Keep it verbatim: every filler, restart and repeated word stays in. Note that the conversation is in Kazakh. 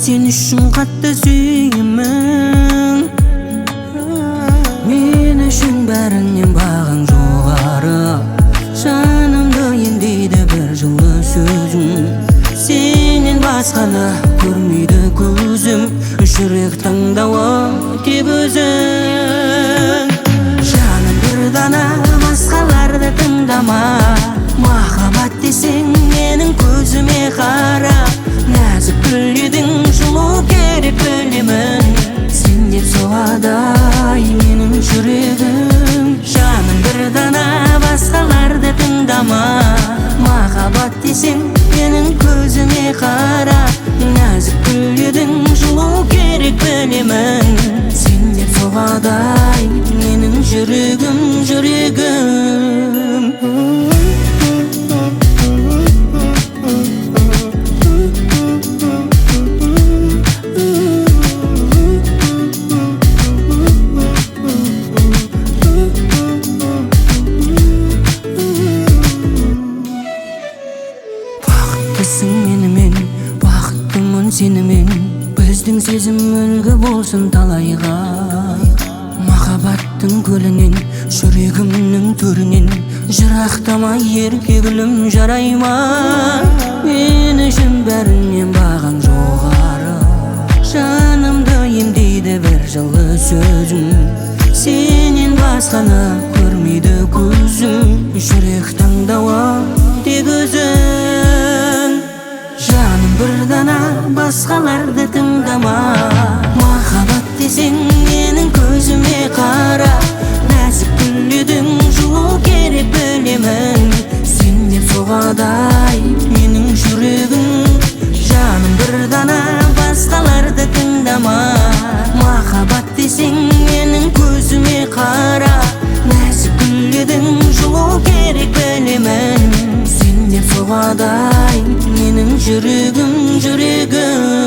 Sen üçün қатты сүйемін. Мен үшін бәрінен бағаң жоғары. Жанымды емдейді бір жылы сөзің. Сенен басқаны көрмейді көзім. Жүрек таңдауы тек өзің. Жаным бір дана, басқаларды тыңдама. Махаббат десең менің көзіме қара. Нәзік гүл едің, жылу керек білемін. Сен деп соғады менің жүрегім. Жаным бір дана, басқаларды тыңдама. Махаббат десең менің көзіме қара. Нәзік гүл едің, жылу керек білемін. Сен деп соғады менің жүрегім, жүрегім. Бақыттысың менімен, бақыттымын сенімен. Біздің сезім үлгі болсын талайға. Махаббаттың көлінен, жүрегімнің төрінен. Жырақтама ерке гүлім, жарай ма? Мен үшін бәрінен бағаң жоғары. Жанымды емдейді бір жылы сөзің. Сенен басқаны көрмейді көзім. Жүрек таңдауы тек өзің. Жаным бір дана, басқаларды тыңдама. Махаббат десең менің көзіме қара. Нәзік гүл едің, жылу керек білемін. Сен деп соғады менің жүрегім. Жаным бір дана, басқаларды тыңдама. Махаббат десең менің көзіме қара. Нәзік гүл едің, жылу керек білемін. Сен деп соғады менің жүрегім, жүрегім.